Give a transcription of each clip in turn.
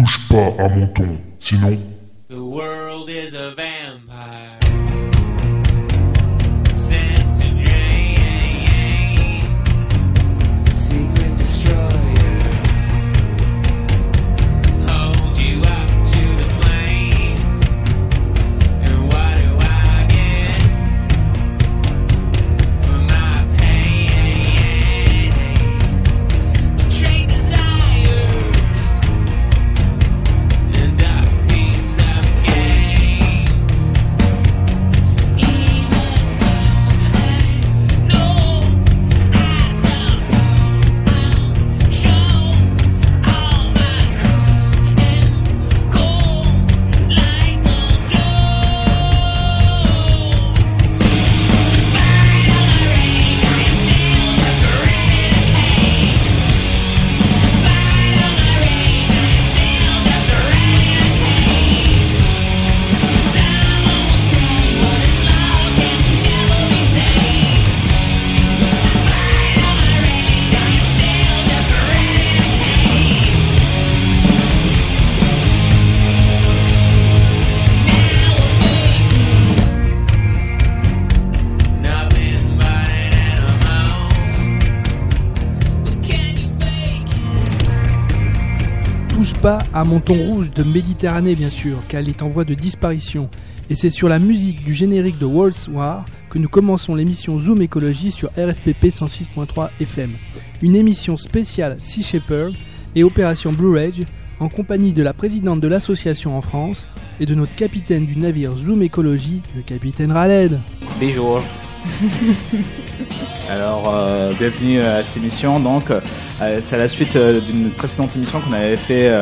touche pas à mon ton, sinon... The world is a vampire. Pas à mon ton rouge de Méditerranée bien sûr, car elle est en voie de disparition. Et c'est sur la musique du générique de World War que nous commençons l'émission Zoom Écologie sur RFPP 106.3 FM. Une émission spéciale Sea Shepherd et Opération Blue Ridge en compagnie de la présidente de l'association en France et de notre capitaine du navire Zoom Écologie, le capitaine Raled. Bonjour. Alors, bienvenue à cette émission. Donc, c'est à la suite d'une précédente émission qu'on avait fait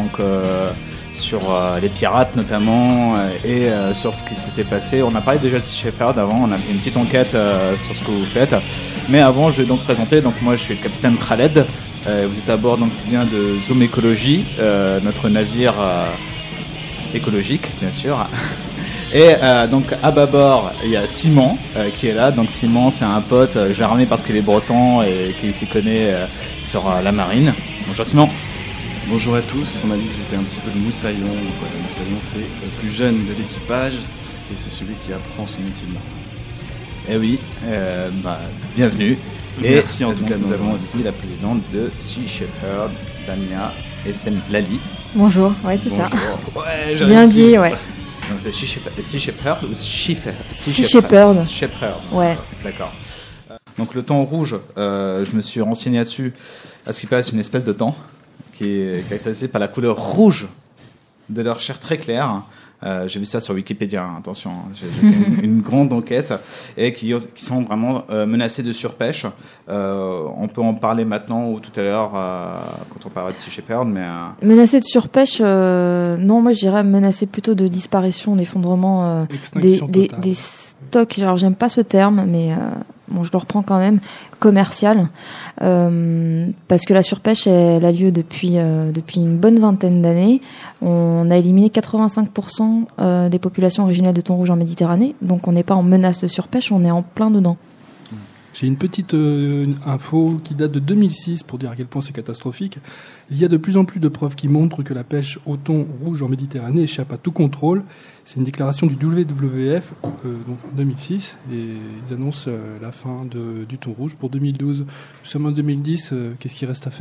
sur les pirates notamment et sur ce qui s'était passé. On a parlé déjà de Sea Shepherd avant, on a fait une petite enquête sur ce que vous faites. Mais avant, je vais donc présenter. Donc, moi, je suis le capitaine Khaled. Vous êtes à bord donc bien de Zoom Écologie, notre navire écologique, bien sûr. Et donc à bâbord, il y a Simon qui est là. Donc Simon, c'est un pote, je l'ai ramené parce qu'il est breton et qu'il s'y connaît sur la marine. Bonjour Simon. Bonjour à tous, on m'a dit que j'étais un petit peu le moussaillon. Le moussaillon, c'est le plus jeune de l'équipage et c'est celui qui apprend son métier de marin. Eh oui, bienvenue. Merci en tout cas. Nous avons aussi la présidente de Sea Shepherd, Damia Essemlali. Bonjour, ouais c'est Bonjour. ça. Ouais, j'ai bien réussi. dit, ouais. Donc c'est Sea Shepherd ou Sea Shepherd. Shepherd. Ouais. D'accord. Donc le thon rouge, je me suis renseigné là-dessus. À ce qui paraît, c'est une espèce de thon qui est caractérisée par la couleur rouge de leur chair très claire. J'ai vu ça sur Wikipédia, attention, j'ai fait une grande enquête et qui sont vraiment menacés de surpêche. On peut en parler maintenant ou tout à l'heure quand on parlera de Sea Shepherd, mais menacés de surpêche, non, moi je dirais menacés plutôt de disparition, d'effondrement des stocks. Alors j'aime pas ce terme, mais bon, je le reprends quand même, commercial, parce que la surpêche elle a lieu depuis une bonne vingtaine d'années. On a éliminé 85% des populations originelles de thon rouge en Méditerranée, donc on n'est pas en menace de surpêche, on est en plein dedans. J'ai une petite info qui date de 2006 pour dire à quel point c'est catastrophique. Il y a de plus en plus de preuves qui montrent que la pêche au thon rouge en Méditerranée échappe à tout contrôle. C'est une déclaration du WWF donc en 2006 et ils annoncent la fin du thon rouge pour 2012. Nous sommes en 2010, qu'est-ce qu'il reste à faire ?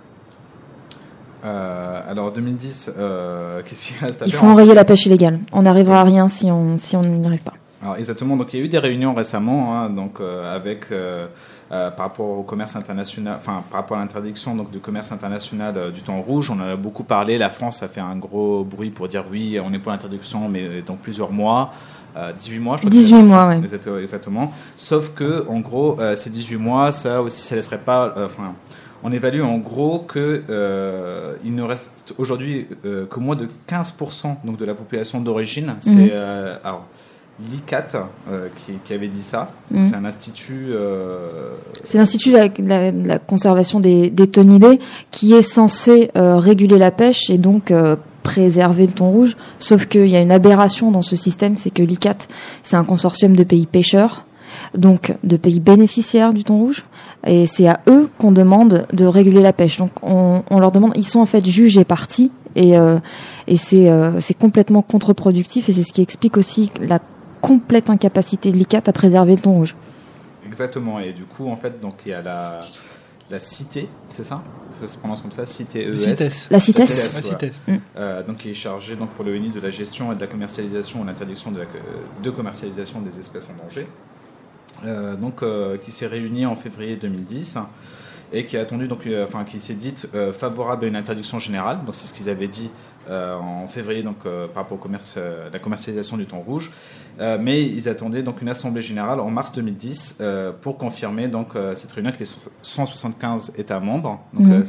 Alors 2010, qu'est-ce qu'il reste à faire ? Il faut enrayer la pêche illégale. On n'arrivera à rien si on n'y arrive pas. Alors exactement, donc il y a eu des réunions récemment, avec par rapport au commerce international, enfin par rapport à l'interdiction donc du commerce international du thon rouge. On en a beaucoup parlé. La France a fait un gros bruit pour dire oui, on est pour l'interdiction, mais dans plusieurs mois. 18 mois, je crois. 18 mois, oui. Exactement. Sauf que, en gros, ces 18 mois, ça aussi, ça laisserait pas. On évalue en gros que il ne reste aujourd'hui que moins de 15% donc de la population d'origine. C'est alors l'ICAT qui avait dit ça. Donc, c'est un institut. C'est l'Institut de la conservation des thonidés qui est censé réguler la pêche et donc préserver le thon rouge. Sauf qu'il y a une aberration dans ce système, c'est que l'ICAT, c'est un consortium de pays pêcheurs. donc de pays bénéficiaires du thon rouge, et c'est à eux qu'on demande de réguler la pêche. Donc on leur demande, ils sont en fait juges et parties, et c'est complètement contre-productif, et c'est ce qui explique aussi la complète incapacité de l'ICCAT à préserver le thon rouge. Exactement, et du coup en fait donc il y a la CITES, c'est ça? Ça se prononce comme ça, CITES. La CITES. Donc qui est chargée donc pour l'ONU de la gestion et de la commercialisation ou l'interdiction de commercialisation des espèces en danger. Qui s'est réunie en février 2010 et qui a attendu qui s'est dite favorable à une interdiction générale. Donc c'est ce qu'ils avaient dit en février par rapport au la commercialisation du thon rouge. Mais ils attendaient donc une assemblée générale en mars 2010 pour confirmer cette réunion avec les 175 États membres. Donc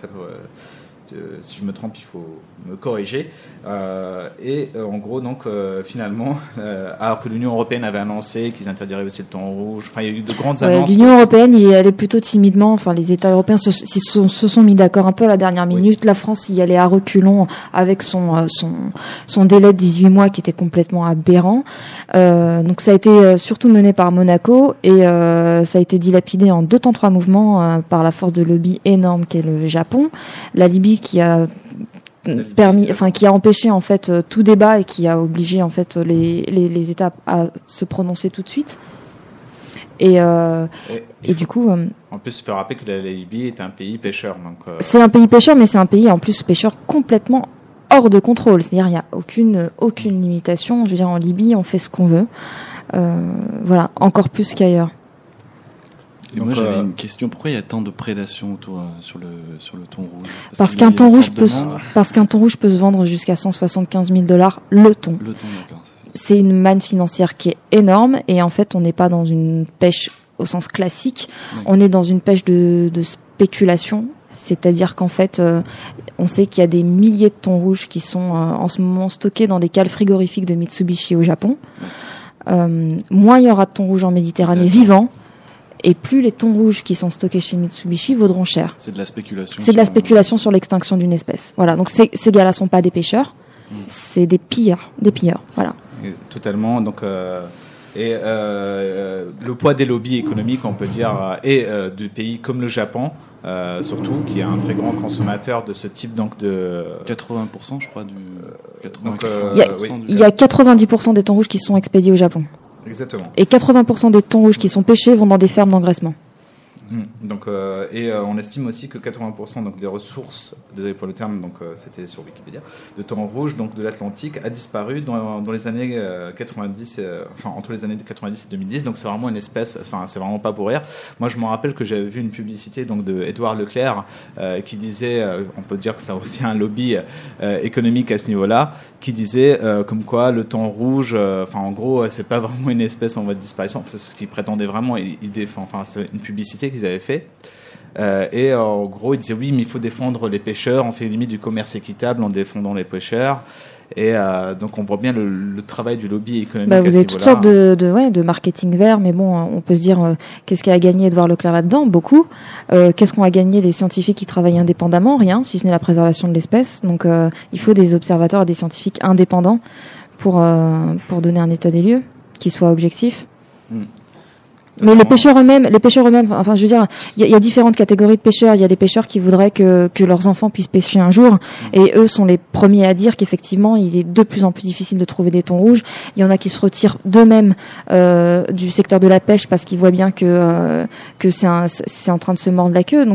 si je me trompe, il faut me corriger. En gros, finalement, alors que l'Union européenne avait annoncé qu'ils interdiraient aussi le thon rouge, il y a eu de grandes annonces. L'Union européenne y allait plutôt timidement. Enfin, les États européens se sont mis d'accord un peu à la dernière minute. Oui. La France y allait à reculons avec son délai de 18 mois qui était complètement aberrant. Donc ça a été surtout mené par Monaco et ça a été dilapidé en 2 temps 3 mouvements par la force de lobby énorme qu'est le Japon, la Libye qui a qui a empêché en fait tout débat et qui a obligé en fait les États à se prononcer tout de suite. Et du coup, en plus, il faut rappeler que la Libye est un pays pêcheur. C'est un pays pêcheur, mais c'est un pays en plus pêcheur complètement hors de contrôle. C'est-à-dire, il n'y a aucune limitation. Je veux dire, en Libye, on fait ce qu'on veut. Voilà, encore plus qu'ailleurs. Et moi j'avais une question, pourquoi il y a tant de prédation autour sur le thon rouge? Parce qu'un thon rouge peut se vendre jusqu'à $175 000 le thon. Le thon, d'accord. C'est une manne financière qui est énorme et en fait on n'est pas dans une pêche au sens classique, on est dans une pêche de spéculation, c'est-à-dire qu'en fait on sait qu'il y a des milliers de thons rouges qui sont en ce moment stockés dans des cales frigorifiques de Mitsubishi au Japon. Moins il y aura de thon rouge en Méditerranée vivant, et plus les thons rouges qui sont stockés chez Mitsubishi vaudront cher. C'est de la spéculation. C'est de la spéculation sur l'extinction d'une espèce. Voilà. Donc ces gars-là sont pas des pêcheurs, c'est des pilleurs. Voilà. Et totalement. Donc le poids des lobbies économiques, on peut dire, et de pays comme le Japon, surtout, qui est un très grand consommateur de ce type de 80%, je crois, du. Il y a 90% des thons rouges qui sont expédiés au Japon. Exactement. Et 80% des thons rouges qui sont pêchés vont dans des fermes d'engraissement. Donc, on estime aussi que 80% des ressources, désolé pour le terme, c'était sur Wikipédia, de thon rouge de l'Atlantique a disparu dans les années 90, entre les années 90 et 2010. Donc c'est vraiment une espèce, c'est vraiment pas pour rire. Moi je me rappelle que j'avais vu une publicité de Édouard Leclerc qui disait, on peut dire que ça a aussi un lobby économique à ce niveau-là, qui disait comme quoi le thon rouge, en gros c'est pas vraiment une espèce en voie de disparition. C'est ce qu'il prétendait vraiment. C'est une publicité qu'ils avaient fait. Et en gros, ils disaient oui, mais il faut défendre les pêcheurs, on fait limite du commerce équitable en défendant les pêcheurs. Et donc on voit bien le travail du lobby économique. Vous avez toutes sortes de marketing vert, mais bon, on peut se dire qu'est-ce qu'a gagné Édouard Leclerc là-dedans? Beaucoup. Qu'est-ce qu'ont gagné les scientifiques qui travaillent indépendamment? Rien, si ce n'est la préservation de l'espèce. Donc il faut des observateurs et des scientifiques indépendants pour donner un état des lieux qui soit objectif. Mais les pêcheurs eux-mêmes, je veux dire, il y a différentes catégories de pêcheurs. Il y a des pêcheurs qui voudraient que leurs enfants puissent pêcher un jour, et eux sont les premiers à dire qu'effectivement, il est de plus en plus difficile de trouver des thons rouges. Il y en a qui se retirent d'eux-mêmes du secteur de la pêche parce qu'ils voient bien que c'est en train de se mordre la queue.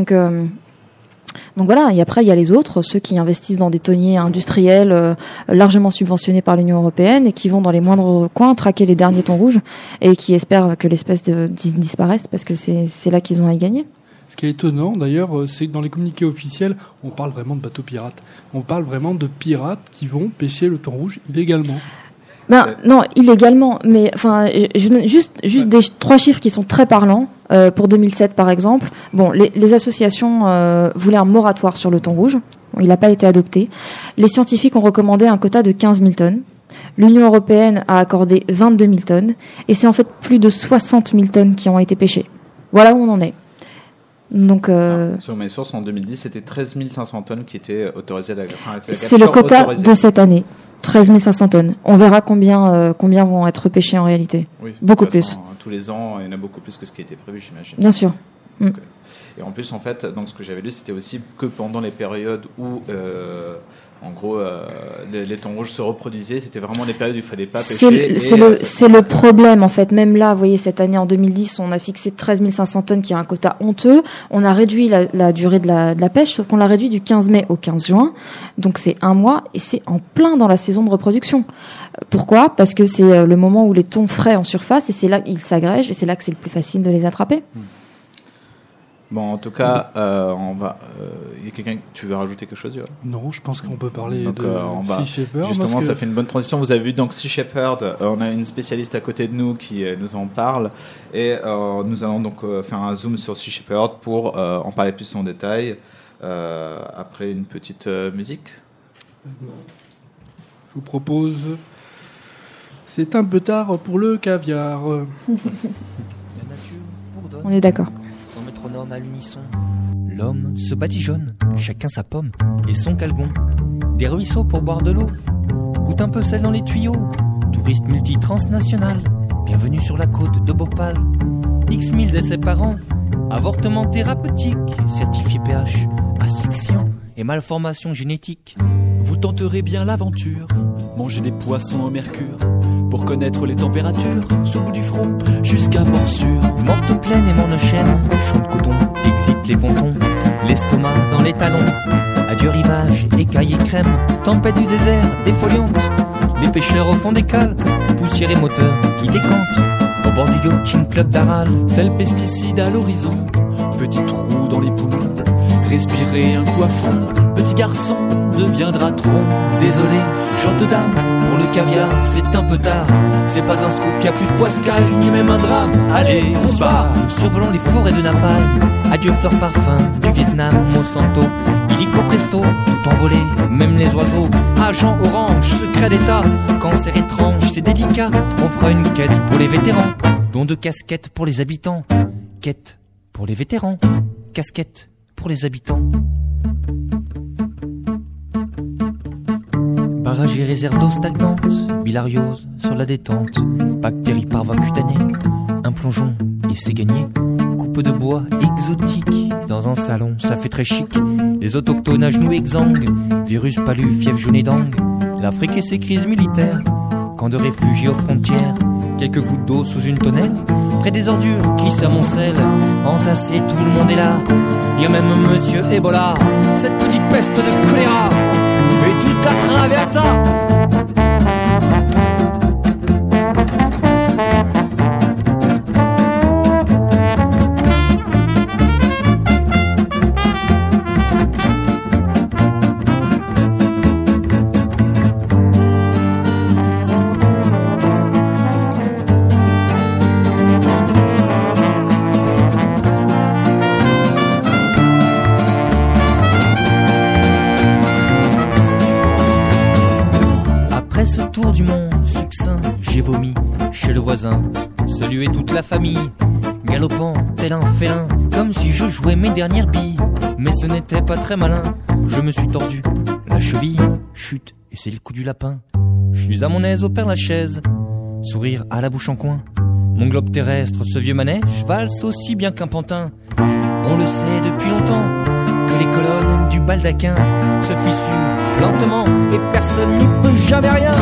Donc voilà, et après il y a les autres, ceux qui investissent dans des tonniers industriels largement subventionnés par l'Union européenne et qui vont dans les moindres coins traquer les derniers thons rouges et qui espèrent que l'espèce disparaisse parce que c'est là qu'ils ont à y gagner. Ce qui est étonnant d'ailleurs, c'est que dans les communiqués officiels, on parle vraiment de bateaux pirates. On parle vraiment de pirates qui vont pêcher le thon rouge illégalement. Non, illégalement, mais juste des 3 chiffres qui sont très parlants. Pour 2007, par exemple, les associations voulaient un moratoire sur le thon rouge. Il n'a pas été adopté. Les scientifiques ont recommandé un quota de 15 000 tonnes. L'Union européenne a accordé 22 000 tonnes. Et c'est en fait plus de 60 000 tonnes qui ont été pêchées. Voilà où on en est. Donc, sur mes sources, en 2010, c'était 13 500 tonnes qui étaient autorisées à la c'est le quota de cette année. 13 500 tonnes. On verra combien vont être pêchés en réalité. Oui, beaucoup plus. Tous les ans, il y en a beaucoup plus que ce qui était prévu, j'imagine. Bien sûr. Donc, et en plus, en fait, donc ce que j'avais lu, c'était aussi que pendant les périodes où, en gros, les thons rouges se reproduisaient, c'était vraiment les périodes où il fallait pas pêcher. C'est le problème, en fait. Même là, vous voyez, cette année, en 2010, on a fixé 13 500 tonnes, qui est un quota honteux. On a réduit la durée de la pêche, sauf qu'on l'a réduit du 15 mai au 15 juin. Donc, c'est un mois, et c'est en plein dans la saison de reproduction. Pourquoi ? Parce que c'est le moment où les thons frais en surface, et c'est là qu'ils s'agrègent, et c'est là que c'est le plus facile de les attraper. Bon, en tout cas, on va. Il y a quelqu'un. Tu veux rajouter quelque chose, Yoann ? Non, je pense qu'on peut parler donc, de Sea Shepherd. Justement, ça fait une bonne transition. Vous avez vu donc Sea Shepherd. On a une spécialiste à côté de nous qui nous en parle, et nous allons donc faire un zoom sur Sea Shepherd pour en parler plus en détail après une petite musique. Je vous propose. C'est un peu tard pour le caviar. On est d'accord. Sans métronome à l'unisson, l'homme se badigeonne, chacun sa pomme et son calgon. Des ruisseaux pour boire de l'eau, coûte un peu celle dans les tuyaux. Touriste multitransnational, bienvenue sur la côte de Bhopal. X mille d'essais par an, avortement thérapeutique, certifié pH, asphyxiant et malformation génétique. Vous tenterez bien l'aventure, mangez des poissons au mercure, pour connaître les températures, sous le bout du front, jusqu'à morsure. Morte pleine et morne chaîne, champ de coton, exit les pontons, l'estomac dans les talons. Adieu rivage, écailles et crème, tempête du désert, défoliante. Les pêcheurs au fond des cales, poussière et moteur qui décantent. Au bord du yachting club d'Aral, c'est le pesticide à l'horizon, petit trou dans les poumons. Respirez un coup à fond, petit garçon deviendra tronc. Désolé, gente dame, pour le caviar, c'est un peu tard. C'est pas un scoop, y'a plus de poiscaille, ni même un drame. Allez, on se barre. Nous survolons les forêts de Napal. Adieu fleurs parfum du Vietnam, Monsanto. Illico presto, tout envolé, même les oiseaux. Agent orange, secret d'état. Cancer étrange, c'est délicat. On fera une quête pour les vétérans. Don de casquettes pour les habitants. Quête pour les vétérans. Casquette pour les habitants. Barrage et réserve d'eau stagnante, bilariose sur la détente, bactéries par voie cutanée, un plongeon et c'est gagné. Coupe de bois exotique, dans un salon ça fait très chic. Les autochtones à genoux exsangues, virus palu, fièvre jaune et dengue. L'Afrique et ses crises militaires, camp de réfugiés aux frontières. Quelques gouttes d'eau sous une tonnelle, près des ordures qui s'amoncellent. Entassé, tout le monde est là. Il y a même Monsieur Ebola, cette petite peste de choléra. Et toute la traverta. Ce tour du monde succinct, j'ai vomi chez le voisin, salué toute la famille, galopant tel un félin, comme si je jouais mes dernières billes. Mais ce n'était pas très malin, je me suis tordu la cheville, chute, et c'est le coup du lapin. Je suis à mon aise au Père-Lachaise, sourire à la bouche en coin. Mon globe terrestre, ce vieux manège, valse aussi bien qu'un pantin. On le sait depuis longtemps que les colonnes du baldaquin se fissurent lentement et personne n'y peut jamais rien.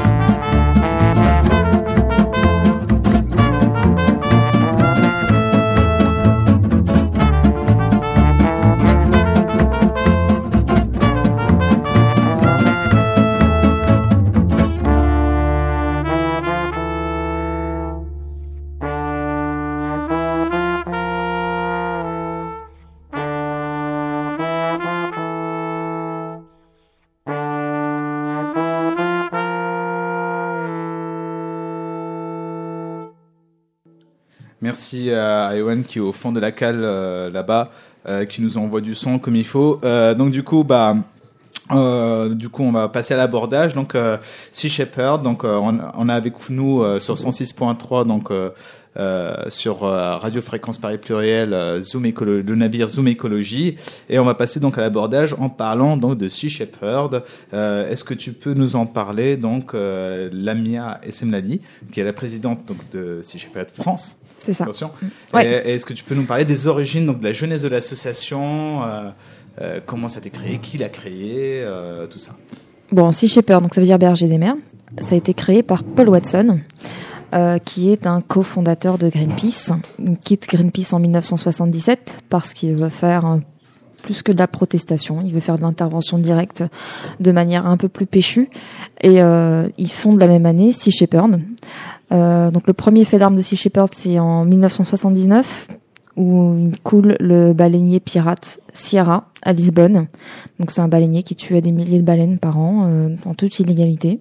Merci à Yoann qui est au fond de la cale là-bas, qui nous envoie du son comme il faut. Donc du coup, Du coup, on va passer à l'abordage. Donc, Sea Shepherd. Donc, on a avec nous sur 106.3. Donc, sur Radio Fréquence Paris Pluriel, le navire Zoom Écologie, et on va passer donc à l'abordage en parlant donc de Sea Shepherd. Est-ce que tu peux nous en parler, donc Lamia Essemlali, qui est la présidente donc de Sea Shepherd France. C'est ça. Attention. Ouais. Et est-ce que tu peux nous parler des origines, donc de la jeunesse de l'association, comment ça a été créé, qui l'a créé, tout ça. Bon, Sea Shepherd, donc ça veut dire berger des mers. Ça a été créé par Paul Watson, qui est un cofondateur de Greenpeace. Il quitte Greenpeace en 1977 parce qu'il veut faire plus que de la protestation. Il veut faire de l'intervention directe de manière un peu plus péchue. Et ils fonde la même année Sea Shepherd. Donc le premier fait d'armes de Sea Shepherd, c'est en 1979, où il coule le baleinier pirate Sierra à Lisbonne. Donc c'est un baleinier qui tuait des milliers de baleines par an, en toute illégalité.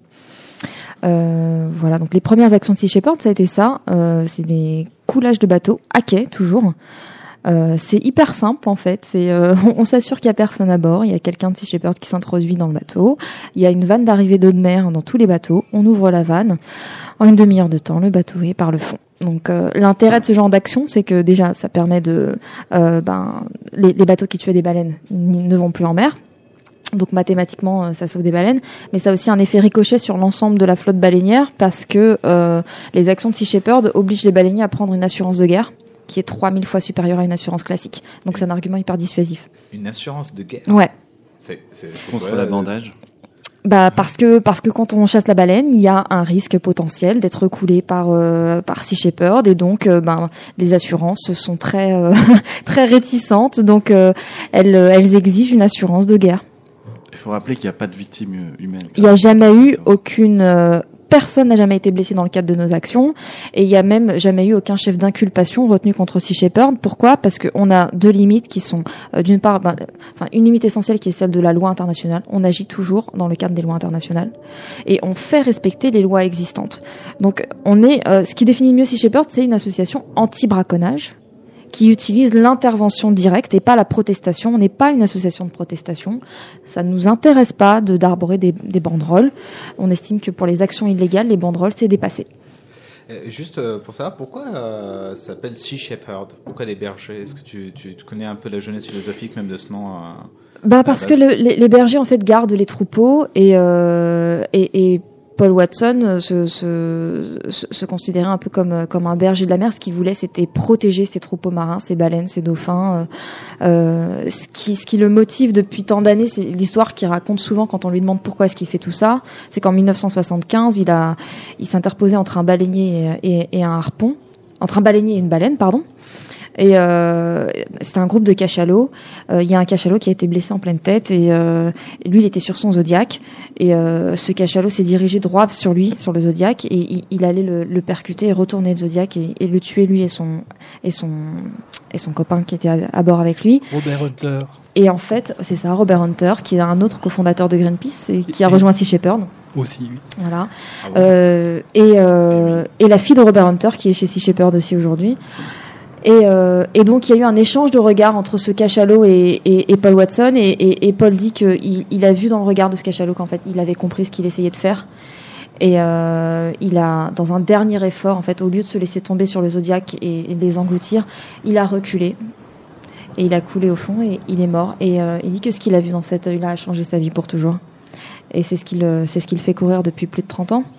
Voilà, donc les premières actions de Sea Shepherd, ça a été ça. C'est des coulages de bateaux à quai, toujours. C'est hyper simple en fait. On s'assure qu'il y a personne à bord. Il y a quelqu'un de Sea Shepherd qui s'introduit dans le bateau. Il y a une vanne d'arrivée d'eau de mer dans tous les bateaux. On ouvre la vanne. En une demi-heure de temps, le bateau est par le fond. Donc l'intérêt de ce genre d'action, c'est que déjà, ça permet de les bateaux qui tuaient des baleines ne vont plus en mer. Donc mathématiquement, ça sauve des baleines, mais ça a aussi un effet ricochet sur l'ensemble de la flotte baleinière parce que les actions de Sea Shepherd obligent les baleiniers à prendre une assurance de guerre qui est 3000 fois supérieure à une assurance classique. Donc c'est un argument hyper dissuasif. Une assurance de guerre. Ouais. C'est contre l'abandage. Parce que quand on chasse la baleine, il y a un risque potentiel d'être coulé par Sea Shepherd, et donc les assurances sont très très réticentes, donc elles exigent une assurance de guerre. Il faut rappeler qu'il n'y a pas de victime humaine. Il n'y a jamais eu aucune... Personne n'a jamais été blessé dans le cadre de nos actions, et il n'y a même jamais eu aucun chef d'inculpation retenu contre Sea Shepherd. Pourquoi ? Parce qu'on a deux limites qui sont, d'une part, une limite essentielle qui est celle de la loi internationale. On agit toujours dans le cadre des lois internationales, et on fait respecter les lois existantes. Donc, ce qui définit mieux Sea Shepherd, c'est une association anti-braconnage, qui utilise l'intervention directe et pas la protestation. On n'est pas une association de protestation. Ça ne nous intéresse pas d'arborer des banderoles. On estime que pour les actions illégales, les banderoles, c'est dépassé. Juste pour savoir, pourquoi ça s'appelle Sea Shepherd ? Pourquoi les bergers ? Est-ce que tu connais un peu la jeunesse philosophique même de ce nom parce que les bergers, en fait, gardent les troupeaux, et Paul Watson se considérait un peu comme un berger de la mer. Ce qu'il voulait, c'était protéger ses troupeaux marins, ses baleines, ses dauphins. Ce qui le motive depuis tant d'années, c'est l'histoire qu'il raconte souvent quand on lui demande pourquoi est-ce qu'il fait tout ça. C'est qu'en 1975, il s'interposait entre un baleinier et un harpon, entre un baleinier et une baleine, pardon. Et c'était un groupe de cachalots. Il y a un cachalot qui a été blessé en pleine tête, et lui, il était sur son Zodiac, et ce cachalot s'est dirigé droit sur lui, sur le Zodiac, et il allait le percuter et retourner le Zodiac et le tuer, lui et son copain qui était à bord avec lui. Robert Hunter. Et en fait, c'est ça, Robert Hunter, qui est un autre cofondateur de Greenpeace et qui a rejoint Sea Shepherd. Aussi, oui. Voilà. Et la fille de Robert Hunter, qui est chez Sea Shepherd aussi aujourd'hui. Et donc il y a eu un échange de regards entre ce cachalot et Paul Watson, et Paul dit qu'il a vu dans le regard de ce cachalot qu'en fait il avait compris ce qu'il essayait de faire, et il a, dans un dernier effort, en fait, au lieu de se laisser tomber sur le Zodiac et de les engloutir, il a reculé et il a coulé au fond et il est mort, et il dit que ce qu'il a vu dans cet œil-là a changé sa vie pour toujours, et c'est ce qu'il fait courir depuis plus de 30 ans.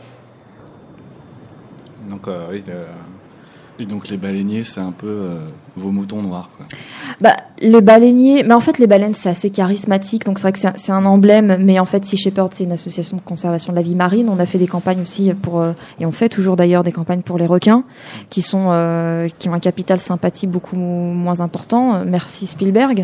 Donc Et donc les baleiniers, c'est un peu vos moutons noirs, quoi. Les baleiniers, mais en fait les baleines, c'est assez charismatique, donc c'est vrai que c'est un emblème, mais en fait Sea Shepherd, c'est une association de conservation de la vie marine. On a fait des campagnes aussi et on fait toujours d'ailleurs des campagnes pour les requins, qui ont un capital sympathie beaucoup moins important. Merci Spielberg.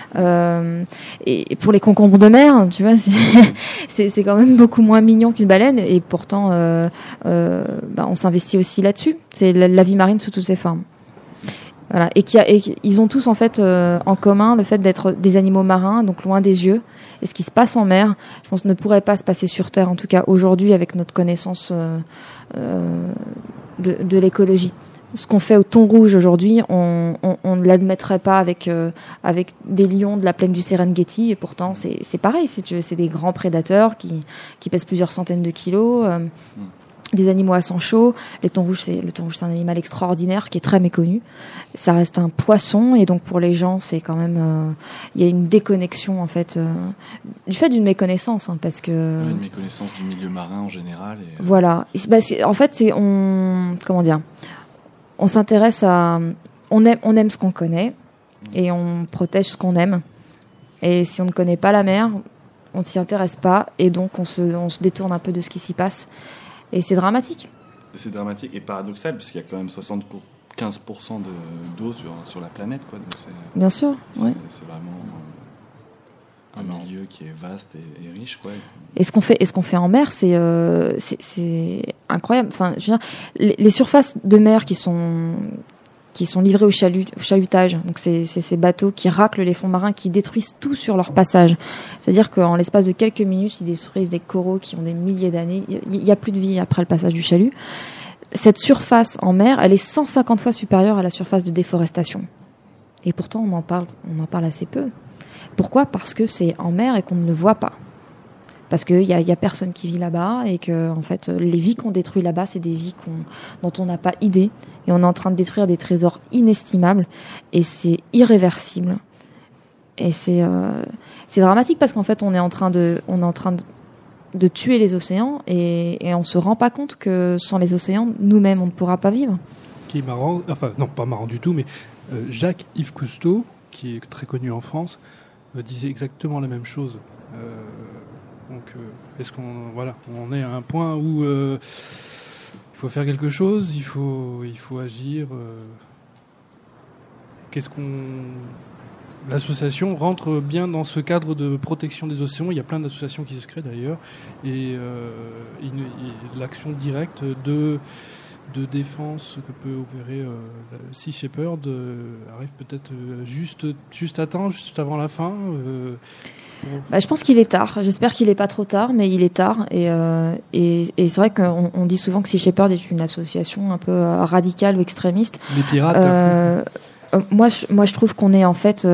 Et pour les concombres de mer, tu vois, c'est quand même beaucoup moins mignon qu'une baleine, et pourtant on s'investit aussi là-dessus. C'est la vie marine sous toutes ses formes. Voilà, et ils ont tous en fait en commun le fait d'être des animaux marins, donc loin des yeux. Et ce qui se passe en mer, je pense, ne pourrait pas se passer sur Terre, en tout cas aujourd'hui, avec notre connaissance de l'écologie. Ce qu'on fait au thon rouge aujourd'hui, on ne l'admettrait pas avec des lions de la plaine du Serengeti, et pourtant c'est pareil. C'est des grands prédateurs qui pèsent plusieurs centaines de kilos. Des animaux à sang chaud. Le thon rouge, c'est un animal extraordinaire qui est très méconnu. Ça reste un poisson, et donc pour les gens, c'est quand même, il y a une déconnexion en fait, du fait d'une méconnaissance, hein, parce que une méconnaissance du milieu marin en général. Voilà. En fait, on s'intéresse à, on aime ce qu'on connaît, et on protège ce qu'on aime. Et si on ne connaît pas la mer, on s'y intéresse pas, et donc on se détourne un peu de ce qui s'y passe. Et c'est dramatique. C'est dramatique et paradoxal, parce qu'il y a quand même 75% d'eau sur la planète, quoi. Donc bien sûr, c'est vraiment un milieu qui est vaste et riche, quoi. Et ce qu'on fait en mer, c'est incroyable. Enfin, je veux dire, les surfaces de mer qui sont livrées au chalutage. Donc c'est ces bateaux qui raclent les fonds marins, qui détruisent tout sur leur passage. C'est-à-dire qu'en l'espace de quelques minutes, ils détruisent des coraux qui ont des milliers d'années. Il n'y a plus de vie après le passage du chalut. Cette surface en mer, elle est 150 fois supérieure à la surface de déforestation. Et pourtant, on en parle assez peu. Pourquoi ? Parce que c'est en mer et qu'on ne le voit pas. Parce qu'il y a personne qui vit là-bas, et que en fait, les vies qu'on détruit là-bas, c'est des vies dont on n'a pas idée. Et on est en train de détruire des trésors inestimables, et c'est irréversible. Et c'est dramatique, parce qu'en fait, on est en train de tuer les océans, et on se rend pas compte que sans les océans, nous-mêmes, on ne pourra pas vivre. Ce qui est marrant, enfin non, pas marrant du tout, mais Jacques-Yves Cousteau, qui est très connu en France, disait exactement la même chose. Donc, est-ce on est à un point où il faut faire quelque chose, il faut agir. L'association rentre bien dans ce cadre de protection des océans. Il y a plein d'associations qui se créent d'ailleurs, et l'action directe de défense que peut opérer Sea Shepherd arrive peut-être juste à temps, juste avant la fin. Je pense qu'il est tard. J'espère qu'il n'est pas trop tard, mais il est tard. Et c'est vrai qu'on dit souvent que Sea Shepherd est une association un peu radicale ou extrémiste. Les pirates. Moi, je trouve qu'on est en fait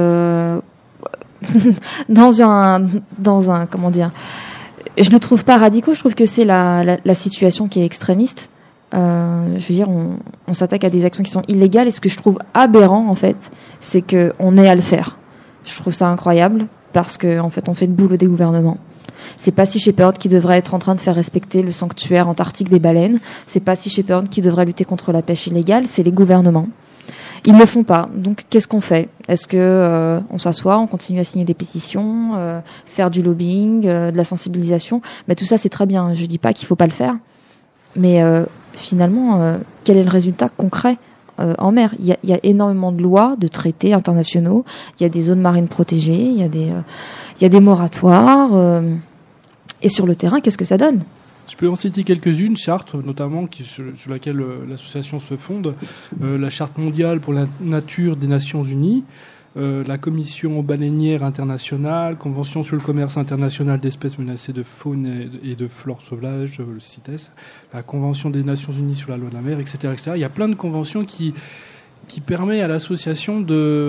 dans un comment dire. Je ne trouve pas radicaux. Je trouve que c'est la situation qui est extrémiste. Je veux dire, on s'attaque à des actions qui sont illégales, et ce que je trouve aberrant en fait, c'est que on ait à le faire. Je trouve ça incroyable, parce que en fait, on fait le boulot des gouvernements. C'est pas Sea Shepherd qui devrait être en train de faire respecter le sanctuaire antarctique des baleines. C'est pas Sea Shepherd qui devrait lutter contre la pêche illégale. C'est les gouvernements. Ils le font pas. Donc, qu'est-ce qu'on fait ? Est-ce que on s'assoit, on continue à signer des pétitions, faire du lobbying, de la sensibilisation ? Mais tout ça, c'est très bien. Je dis pas qu'il faut pas le faire. Mais finalement, quel est le résultat concret en mer ? Il y a énormément de lois, de traités internationaux. Il y a des zones marines protégées. Il y a des moratoires. Et sur le terrain, qu'est-ce que ça donne ? Je peux en citer quelques-unes, chartes notamment sur laquelle l'association se fonde. La Charte mondiale pour la nature des Nations Unies, la Commission baleinière internationale, Convention sur le commerce international d'espèces menacées de faune et de flore sauvage, le CITES, la Convention des Nations Unies sur la loi de la mer, etc., etc. Il y a plein de conventions qui permettent à l'association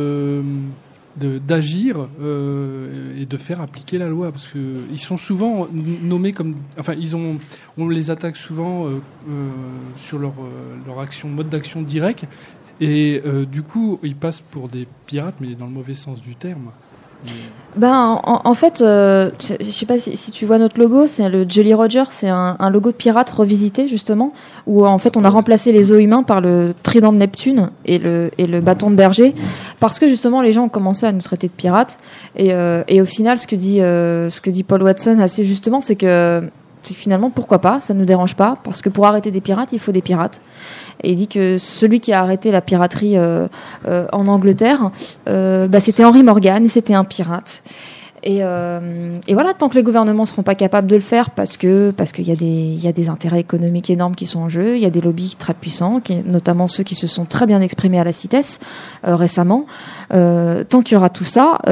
d'agir et de faire appliquer la loi, parce que ils sont souvent nommés comme, enfin on les attaque souvent sur leur mode d'action direct, et du coup ils passent pour des pirates, mais dans le mauvais sens du terme. En fait, je sais pas si tu vois notre logo, c'est le Jolly Roger, c'est un logo de pirate revisité justement, où en fait on a remplacé les os humains par le trident de Neptune et le bâton de berger, parce que justement les gens ont commencé à nous traiter de pirates, et au final ce que dit Paul Watson assez justement, c'est que finalement pourquoi pas, ça nous dérange pas, parce que pour arrêter des pirates il faut des pirates. Et il dit que celui qui a arrêté la piraterie en Angleterre, c'était Henry Morgan, et c'était un pirate. Et voilà, tant que les gouvernements seront pas capables de le faire, parce qu'il y a des intérêts économiques énormes qui sont en jeu, il y a des lobbies très puissants, notamment ceux qui se sont très bien exprimés à la CITES récemment. Tant qu'il y aura tout ça,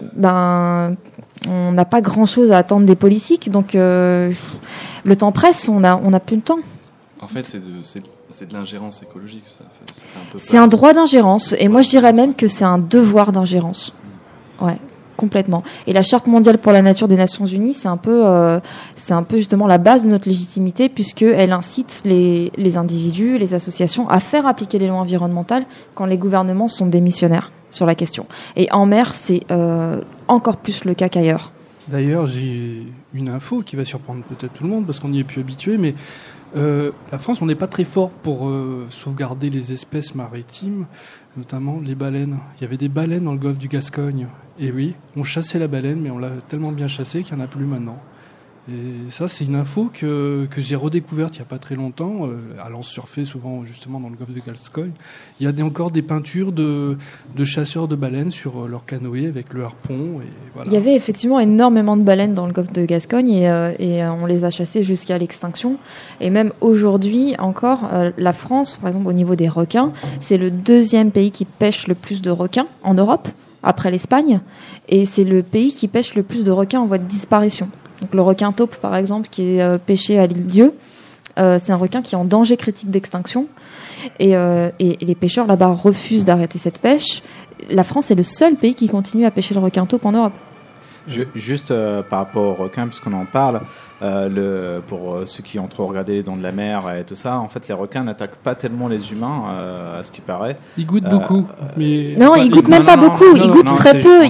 on n'a pas grand-chose à attendre des politiques. Donc le temps presse, on a plus le temps. En fait, c'est C'est de l'ingérence écologique, ça fait un peu peur. C'est un droit d'ingérence, et moi je dirais même que c'est un devoir d'ingérence. Ouais. Complètement. Et la Charte mondiale pour la nature des Nations Unies, c'est un peu justement la base de notre légitimité, puisqu'elle incite les individus, les associations à faire appliquer les lois environnementales quand les gouvernements sont démissionnaires sur la question. Et en mer, c'est encore plus le cas qu'ailleurs. D'ailleurs, j'ai une info qui va surprendre peut-être tout le monde, parce qu'on n'y est plus habitué, mais la France, on n'est pas très fort pour sauvegarder les espèces maritimes, notamment les baleines. Il y avait des baleines dans le golfe du Gascogne. Et oui, on chassait la baleine, mais on l'a tellement bien chassée qu'il n'y en a plus maintenant. Et ça, c'est une info que j'ai redécouverte il n'y a pas très longtemps, allant surfer souvent justement dans le golfe de Gascogne. Il y a encore des peintures de chasseurs de baleines sur leur canoë avec le harpon. Et voilà. Il y avait effectivement énormément de baleines dans le golfe de Gascogne et on les a chassées jusqu'à l'extinction. Et même aujourd'hui encore, la France, par exemple au niveau des requins, c'est le 2e pays qui pêche le plus de requins en Europe, après l'Espagne. Et c'est le pays qui pêche le plus de requins en voie de disparition. Donc le requin taupe, par exemple, qui est pêché à l'île Dieu, c'est un requin qui est en danger critique d'extinction. Et les pêcheurs là-bas refusent d'arrêter cette pêche. La France est le seul pays qui continue à pêcher le requin taupe en Europe. Juste par rapport aux requins, puisqu'on en parle, pour ceux qui ont trop regardé Les Dents de la Mer et tout ça, en fait, les requins n'attaquent pas tellement les humains, à ce qui paraît. Ils goûtent beaucoup, mais non, ils goûtent même pas beaucoup. Ils goûtent très peu.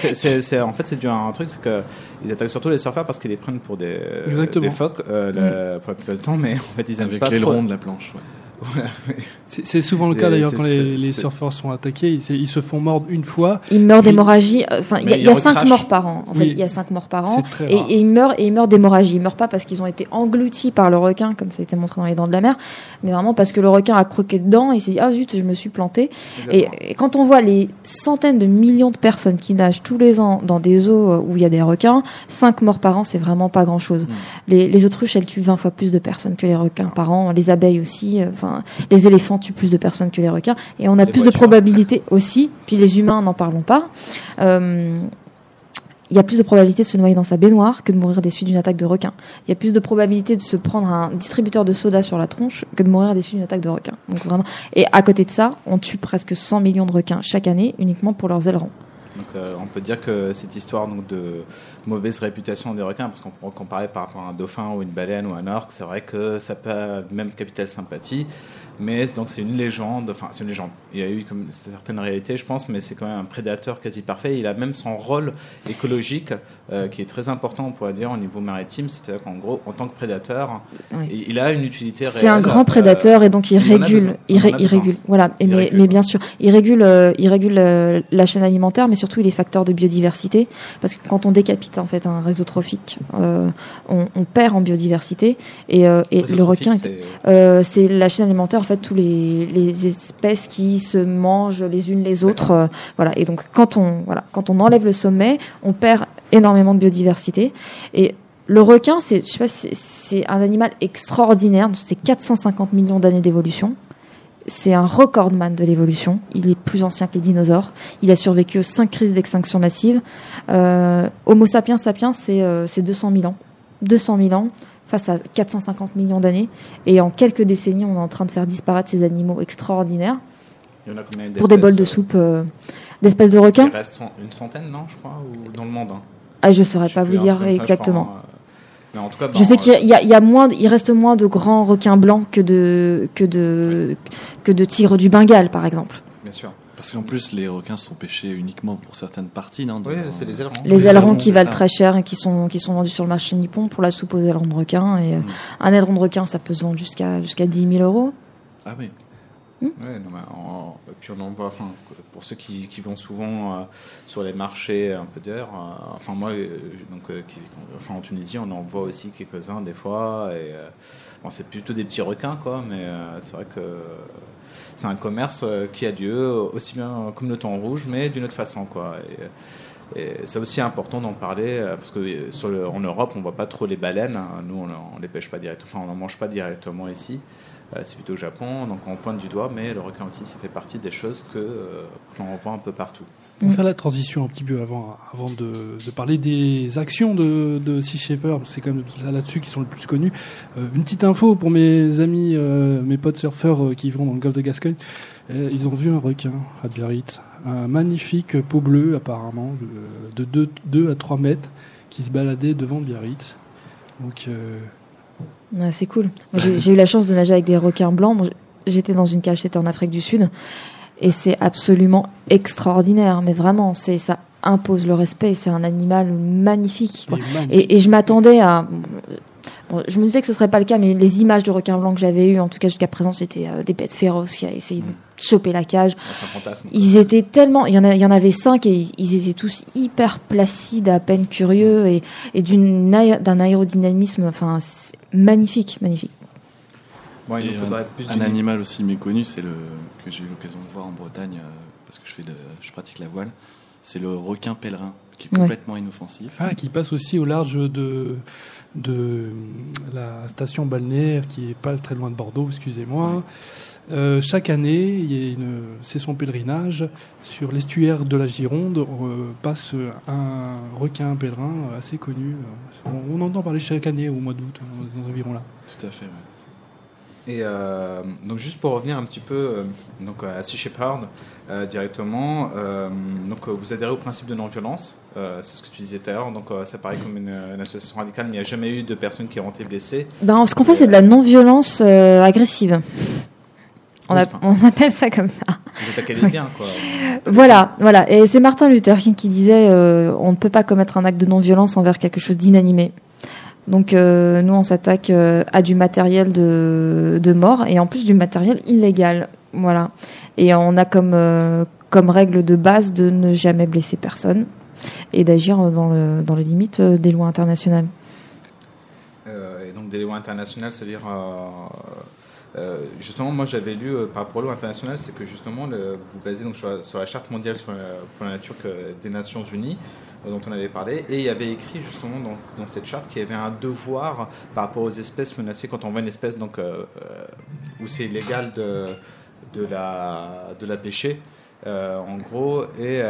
En fait, c'est dû à un truc, c'est que ils attaquent surtout les surfeurs parce qu'ils les prennent pour des phoques, pour la plupart du temps, mais en fait, ils aiment avec pas l'aileron trop de la planche. Ouais. Voilà, c'est souvent le cas d'ailleurs quand les surfeurs sont attaqués, ils se font mordre une fois. Ils meurent d'hémorragie. Enfin, il y a 5 morts par an. En fait, il y a 5 morts par an. Et ils meurent d'hémorragie. Ils meurent pas parce qu'ils ont été engloutis par le requin, comme ça a été montré dans Les Dents de la Mer, mais vraiment parce que le requin a croqué dedans et il s'est dit ah zut, je me suis planté. Et quand on voit les centaines de millions de personnes qui nagent tous les ans dans des eaux où il y a des requins, 5 morts par an, c'est vraiment pas grand chose. Les autruches, elles tuent 20 fois plus de personnes que les requins par an. Les abeilles aussi. Les éléphants tuent plus de personnes que les requins, et on a plus de probabilité aussi, puis les humains, n'en parlons pas, il y a plus de probabilité de se noyer dans sa baignoire que de mourir des suites d'une attaque de requin. Il y a plus de probabilité de se prendre un distributeur de soda sur la tronche que de mourir des suites d'une attaque de requin. Donc vraiment. Et à côté de ça, on tue presque 100 millions de requins chaque année uniquement pour leurs ailerons. Donc on peut dire que cette histoire donc, de mauvaise réputation des requins, parce qu'on pourrait comparer par rapport à un dauphin ou une baleine ou un orque, c'est vrai que ça peut même capital sympathie, mais donc c'est une légende, enfin c'est une légende. Il y a eu comme certaines réalités, je pense, mais c'est quand même un prédateur quasi parfait. Il a même son rôle écologique qui est très important, on pourrait dire, au niveau maritime, c'est-à-dire qu'en gros, en tant que prédateur, il a une utilité réelle. C'est un grand prédateur et donc il régule. Voilà. Mais bien sûr, il régule la chaîne alimentaire, mais surtout il est facteur de biodiversité, parce que quand on décapite en fait un réseau trophique, on perd en biodiversité et le requin, c'est la chaîne alimentaire, en fait, tous les espèces qui se mangent les unes les autres, voilà. Et donc quand on enlève le sommet, on perd énormément de biodiversité. Et le requin, c'est un animal extraordinaire. C'est 450 millions d'années d'évolution. C'est un recordman de l'évolution. Il est plus ancien que les dinosaures. Il a survécu aux 5 crises d'extinction massive. Homo sapiens sapiens, c'est 200 000 ans. 200 000 ans face à 450 millions d'années. Et en quelques décennies, on est en train de faire disparaître ces animaux extraordinaires. Il y en a combien pour des bols de soupe d'espèces de requins. Il reste une centaine, non, je crois, ou dans le monde. Je ne saurais pas vous dire exactement. Mais en tout cas, je sais qu'il y a moins, il reste moins de grands requins blancs que de tigres du Bengale, par exemple. Bien sûr. Parce qu'en plus, les requins sont pêchés uniquement pour certaines parties, non? Oui, c'est les ailerons. Les ailerons qui valent très cher et qui sont vendus sur le marché nippon pour la soupe aux ailerons de requin. Et un aileron de requin, ça peut se vendre jusqu'à 10 000 euros. Ah oui. Ouais, puis on en voit, pour ceux qui vont souvent sur les marchés un peu d'air, moi, en Tunisie, on en voit aussi quelques-uns des fois, et c'est plutôt des petits requins, quoi, mais c'est vrai que c'est un commerce qui a lieu aussi bien comme le thon rouge, mais d'une autre façon, quoi. Et c'est aussi important d'en parler, parce que en Europe, on voit pas trop les baleines, hein. Nous, on les pêche pas directement, on n'en mange pas directement ici. C'est plutôt au Japon, donc on pointe du doigt, mais le requin aussi, ça fait partie des choses que l'on voit un peu partout. Pour faire la transition un petit peu avant de parler des actions de Sea Shepherd, c'est quand même là-dessus qui sont le plus connus. Une petite info pour mes amis, mes potes surfeurs qui vont dans le golfe de Gascogne. Ils ont vu un requin à Biarritz, un magnifique peau bleue apparemment, de 2 à 3 mètres, qui se baladait devant Biarritz. Donc, ouais, c'est cool. Moi, j'ai eu la chance de nager avec des requins blancs. Moi, j'étais dans une cage, c'était en Afrique du Sud. Et c'est absolument extraordinaire, mais vraiment, ça impose le respect. C'est un animal magnifique, quoi. Et je m'attendais à... Bon, je me disais que ce serait pas le cas, mais les images de requins blancs que j'avais eues, en tout cas jusqu'à présent, c'était des bêtes féroces qui a essayé de choper la cage. C'est un fantasme. Ils étaient tellement... Il y en avait 5 et ils étaient tous hyper placides, à peine curieux et d'un aérodynamisme, enfin, magnifique. Ouais, et un animal aussi méconnu, c'est que j'ai eu l'occasion de voir en Bretagne, parce que je pratique la voile, c'est le requin pèlerin, qui est complètement inoffensif. Ah, qui passe aussi au large de la station balnéaire, qui est pas très loin de Bordeaux, excusez-moi. Ouais. Chaque année, il y a c'est son pèlerinage. Sur l'estuaire de la Gironde, passe un requin pèlerin assez connu. On entend parler chaque année au mois d'août, environ là. Tout à fait, ouais. Et donc juste pour revenir un petit peu à Sea Shepherd directement, vous adhérez au principe de non-violence, c'est ce que tu disais tout à l'heure, donc ça paraît comme une association radicale, il n'y a jamais eu de personnes qui ont été blessées. Ce qu'on fait, c'est de la non-violence agressive. On appelle ça comme ça. Vous êtes académien, quoi. Voilà. Et c'est Martin Luther King qui disait on ne peut pas commettre un acte de non-violence envers quelque chose d'inanimé. Donc nous on s'attaque à du matériel de mort et en plus du matériel illégal, voilà. Et on a comme règle de base de ne jamais blesser personne et d'agir dans les limites des lois internationales. Et donc des lois internationales, c'est-à-dire justement moi j'avais lu par rapport aux lois internationales, c'est que justement vous vous basez donc sur la charte mondiale pour la nature des Nations Unies, dont on avait parlé, et il y avait écrit justement dans cette charte qu'il y avait un devoir par rapport aux espèces menacées quand on voit une espèce où c'est illégal de la pêcher en gros, et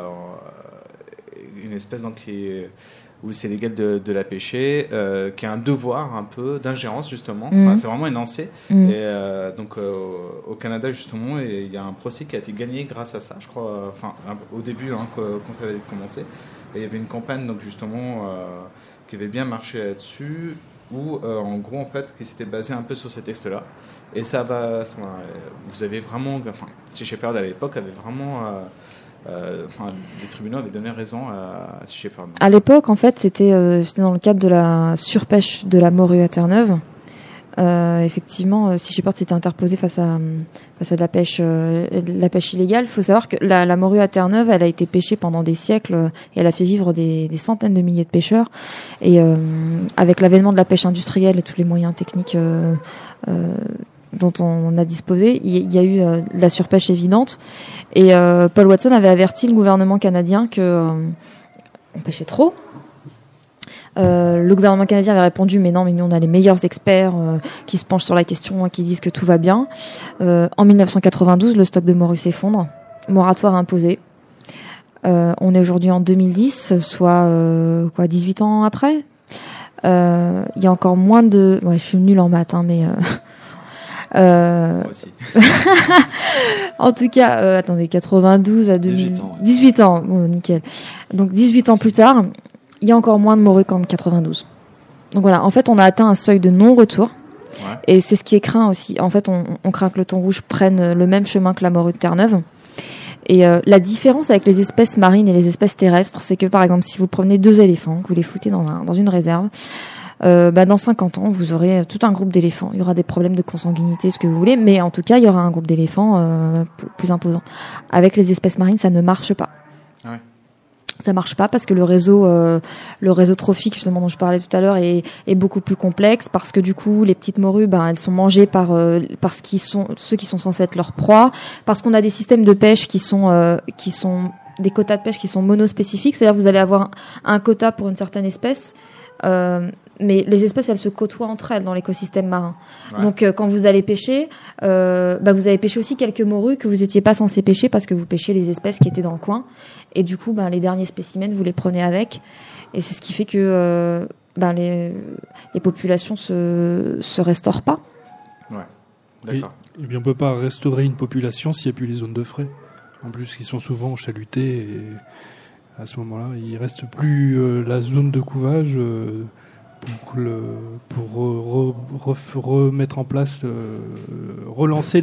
une espèce où c'est légal de la pêcher, qui a un devoir un peu d'ingérence justement. Enfin, c'est vraiment énoncé. Et au Canada justement, il y a un procès qui a été gagné grâce à ça, je crois. Enfin, au début quand ça avait commencé, et il y avait une campagne donc justement qui avait bien marché là-dessus, où en gros en fait qui s'était basé un peu sur ces textes-là. Et vous avez vraiment, Sea Shepherd à l'époque avait vraiment. Les tribunaux avaient donné raison à Sea Shepherd. À l'époque, en fait, c'était dans le cadre de la surpêche de la morue à Terre-Neuve. Effectivement, Sea Shepherd s'était interposé face à de la pêche illégale. Il faut savoir que la morue à Terre-Neuve, elle a été pêchée pendant des siècles et elle a fait vivre des centaines de milliers de pêcheurs. Et avec l'avènement de la pêche industrielle et tous les moyens techniques dont on a disposé, il y a eu de la surpêche évidente. Et Paul Watson avait averti le gouvernement canadien que on pêchait trop. Le gouvernement canadien avait répondu mais non, mais nous on a les meilleurs experts qui se penchent sur la question et qui disent que tout va bien. En 1992, le stock de morue s'effondre, moratoire imposé. On est aujourd'hui en 2010, soit 18 ans après. Il y a encore moins de... Ouais, je suis nulle en maths, mais... Moi aussi. En tout cas, attendez, 92 à 2000... 18 ans. Ouais. 18 ans, bon, nickel. Donc 18 ans plus tard, il y a encore moins de morue qu'en 92. Donc voilà, en fait, on a atteint un seuil de non-retour. Ouais. Et c'est ce qui est craint aussi. En fait, on craint que le thon rouge prenne le même chemin que la morue de Terre-Neuve. Et la différence avec les espèces marines et les espèces terrestres, c'est que par exemple, si vous prenez 2 éléphants, que vous les foutez dans une réserve, dans 50 ans, vous aurez tout un groupe d'éléphants. Il y aura des problèmes de consanguinité, ce que vous voulez, mais en tout cas, il y aura un groupe d'éléphants plus imposant. Avec les espèces marines, ça ne marche pas. Ouais. Ça marche pas parce que le réseau trophique justement dont je parlais tout à l'heure est beaucoup plus complexe, parce que du coup les petites morues elles sont mangées par ceux qui sont censés être leur proie, parce qu'on a des systèmes de pêche qui sont des quotas de pêche qui sont monospécifiques, c'est-à-dire vous allez avoir un quota pour une certaine espèce mais les espèces, elles se côtoient entre elles dans l'écosystème marin. Ouais. Donc, quand vous allez pêcher, vous allez pêcher aussi quelques morues que vous n'étiez pas censé pêcher parce que vous pêchiez les espèces qui étaient dans le coin. Et du coup, les derniers spécimens, vous les prenez avec. Et c'est ce qui fait que les populations se restaurent pas. Ouais, d'accord. Et bien, on peut pas restaurer une population s'il n'y a plus les zones de frais. En plus, ils sont souvent chalutées et à ce moment-là, il reste plus la zone de couvage pour remettre en place, relancer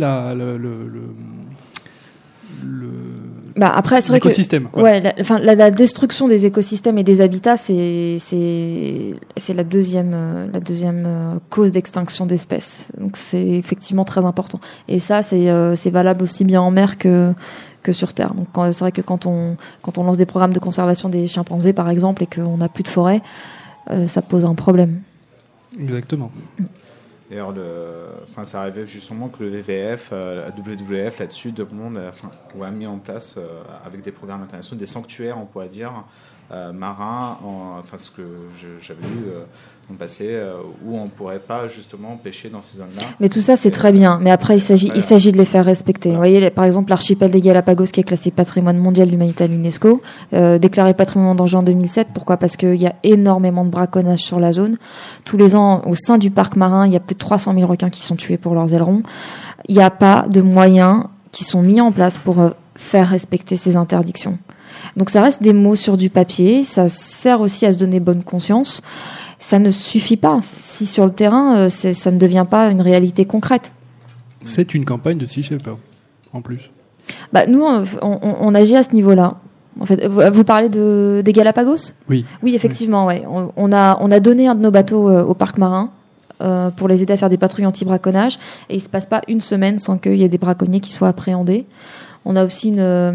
Après, c'est vrai l'écosystème. Que, la destruction des écosystèmes et des habitats, c'est la deuxième cause d'extinction d'espèces. Donc c'est effectivement très important. Et ça, c'est valable aussi bien en mer que sur Terre. Donc c'est vrai que quand on lance des programmes de conservation des chimpanzés, par exemple, et qu'on n'a plus de forêt, ça pose un problème. Exactement. D'ailleurs, ça arrivait justement que le WWF, la WWF là-dessus, demande, a mis en place, avec des programmes internationaux, des sanctuaires, on pourrait dire, marins, ce que j'avais lu dans le passé, où on ne pourrait pas justement pêcher dans ces zones-là. Mais tout ça, c'est très bien. Mais après, il s'agit de les faire respecter. Voilà. Vous voyez, par exemple, l'archipel des Galapagos, qui est classé patrimoine mondial de l'humanité à l'UNESCO, déclaré patrimoine en danger en 2007. Pourquoi ? Parce qu'il y a énormément de braconnage sur la zone. Tous les ans, au sein du parc marin, il y a plus de 300 000 requins qui sont tués pour leurs ailerons. Il n'y a pas de moyens qui sont mis en place pour faire respecter ces interdictions. Donc ça reste des mots sur du papier, ça sert aussi à se donner bonne conscience. Ça ne suffit pas si sur le terrain, ça ne devient pas une réalité concrète. C'est une campagne de Sea Shepherd, en plus. Nous, on agit à ce niveau-là. En fait, vous parlez des Galapagos ? Oui. Oui, effectivement. Oui. Ouais. On a donné un de nos bateaux au parc marin pour les aider à faire des patrouilles anti-braconnage. Et il ne se passe pas une semaine sans qu'il y ait des braconniers qui soient appréhendés. On a aussi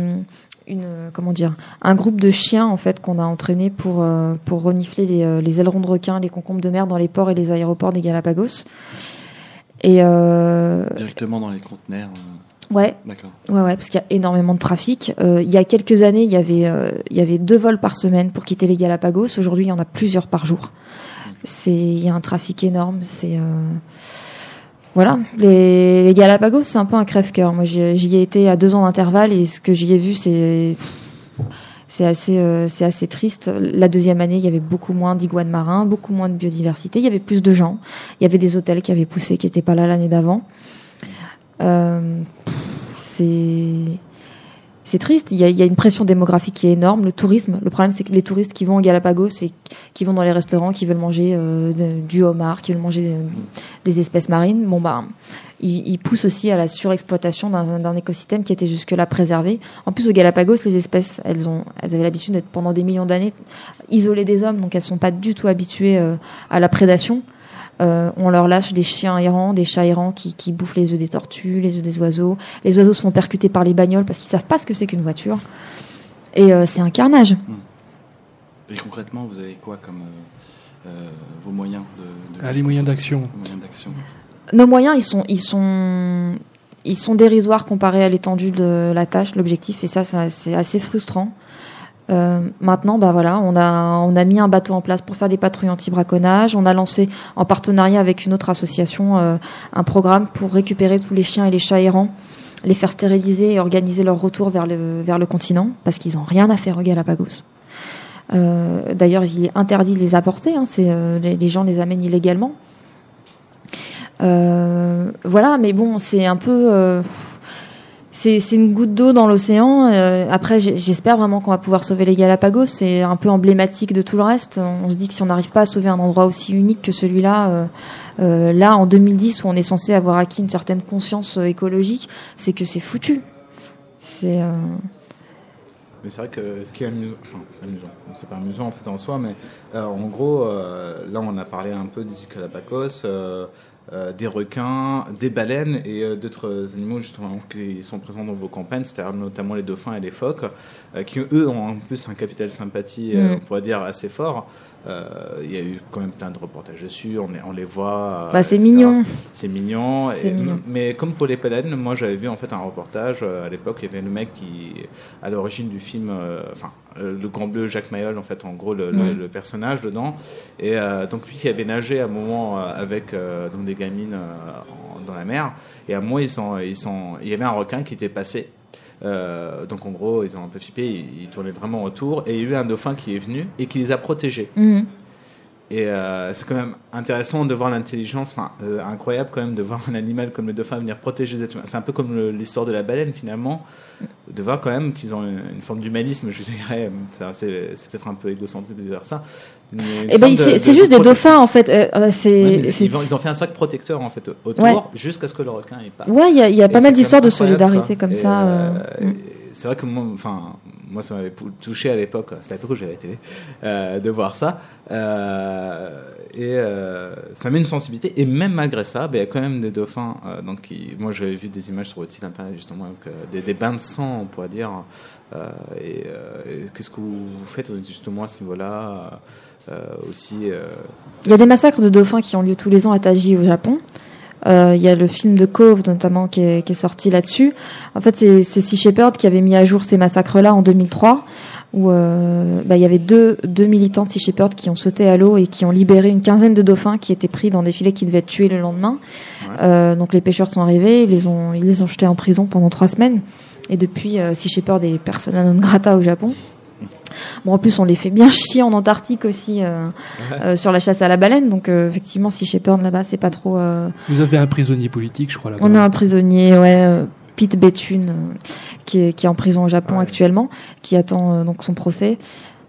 un groupe de chiens en fait qu'on a entraîné pour renifler les ailerons de requins, les concombres de mer dans les ports et les aéroports des Galapagos. Et directement dans les conteneurs. Ouais. D'accord. Ouais, parce qu'il y a énormément de trafic. Il y a quelques années, il y avait 2 vols par semaine pour quitter les Galapagos. Aujourd'hui, il y en a plusieurs par jour. Il y a un trafic énorme. Voilà, les Galapagos, c'est un peu un crève-cœur. Moi, j'y ai été à 2 ans d'intervalle et ce que j'y ai vu, c'est assez triste. La deuxième année, il y avait beaucoup moins d'iguanes marins, beaucoup moins de biodiversité. Il y avait plus de gens. Il y avait des hôtels qui avaient poussé, qui n'étaient pas là l'année d'avant. C'est triste. Il y a une pression démographique qui est énorme. Le tourisme. Le problème, c'est que les touristes qui vont aux Galapagos et qui vont dans les restaurants, qui veulent manger du homard, qui veulent manger des espèces marines, ils poussent aussi à la surexploitation d'un écosystème qui était jusque-là préservé. En plus, aux Galapagos, les espèces, elles avaient l'habitude d'être pendant des millions d'années isolées des hommes, donc elles sont pas du tout habituées à la prédation. On leur lâche des chiens errants, des chats errants qui bouffent les œufs des tortues, les œufs des oiseaux. Les oiseaux se font percuter par les bagnoles parce qu'ils savent pas ce que c'est qu'une voiture. Et c'est un carnage. Et concrètement, vous avez quoi comme vos moyens les moyens d'action. Nos moyens, ils sont dérisoires comparés à l'étendue de la tâche, l'objectif, et ça c'est assez frustrant. Maintenant, on a mis un bateau en place pour faire des patrouilles anti-braconnage. On a lancé, en partenariat avec une autre association, un programme pour récupérer tous les chiens et les chats errants, les faire stériliser et organiser leur retour vers le continent, parce qu'ils n'ont rien à faire aux Galapagos. D'ailleurs, il est interdit de les apporter. Les gens les amènent illégalement. Voilà, mais bon, c'est un peu... C'est une goutte d'eau dans l'océan. Après, j'espère vraiment qu'on va pouvoir sauver les Galapagos. C'est un peu emblématique de tout le reste. On se dit que si on n'arrive pas à sauver un endroit aussi unique que celui-là, là, en 2010, où on est censé avoir acquis une certaine conscience écologique, c'est que c'est foutu. Mais c'est vrai que ce qui est amusant, c'est pas amusant en fait en soi, mais en gros, là, on a parlé un peu des Galapagos, des requins, des baleines et d'autres animaux justement qui sont présents dans vos campagnes, c'est-à-dire notamment les dauphins et les phoques, qui eux ont en plus un capital sympathie, on pourrait dire, assez fort. Il y a eu quand même plein de reportages dessus, on les voit. C'est mignon. C'est mignon. Mais comme pour les Pélènes, moi j'avais vu en fait un reportage à l'époque. Il y avait le mec qui, à l'origine du film, le Grand Bleu, Jacques Mayol, en fait, en gros le personnage dedans. Et donc lui qui avait nagé à un moment avec donc des gamines dans la mer. Et à un moment il y avait un requin qui était passé. Donc en gros ils ont un peu flippé, ils tournaient vraiment autour et il y a eu un dauphin qui est venu et qui les a protégés. Et c'est quand même intéressant de voir l'intelligence, incroyable quand même de voir un animal comme le dauphin venir protéger les êtres humains. C'est un peu comme l'histoire de la baleine finalement, de voir quand même qu'ils ont une forme d'humanisme, je dirais. C'est peut-être un peu égocentrique de dire ça. C'est juste des dauphins en fait. Ils ont fait un sac protecteur en fait autour jusqu'à ce que le requin ait pas. Ouais, il y a pas mal d'histoires de solidarité comme ça. C'est vrai que moi ça m'avait touché à l'époque, c'était à l'époque où j'avais la télé, de voir ça. Ça met une sensibilité. Et même malgré ça, il y a quand même des dauphins. Moi j'avais vu des images sur votre site internet justement, avec des bains de sang, on pourrait dire. Et qu'est-ce que vous faites justement à ce niveau-là aussi Il y a des massacres de dauphins qui ont lieu tous les ans à Taiji au Japon. Il y a le film de Cove notamment qui est sorti là-dessus. En fait, c'est Sea Shepherd qui avait mis à jour ces massacres-là en 2003, où il y avait deux militants de Sea Shepherd qui ont sauté à l'eau et qui ont libéré une quinzaine de dauphins qui étaient pris dans des filets qui devaient être tués le lendemain. Donc les pêcheurs sont arrivés, ils les ont jetés en prison pendant 3 semaines. Et depuis, Sea Shepherd est persona non grata au Japon. Bon, en plus, on les fait bien chier en Antarctique aussi sur la chasse à la baleine. Donc, effectivement, Sea Shepherd là-bas, c'est pas trop. Vous avez un prisonnier politique, je crois là-bas. On a un prisonnier, Pete Bethune, qui est en prison au Japon actuellement, qui attend donc son procès.